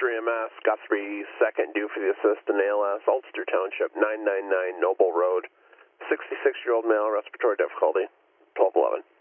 Ulster EMS, Guthrie, second, due for the assist in ALS, Ulster Township, 999 Noble Road, 66-year-old male, respiratory difficulty, 1211.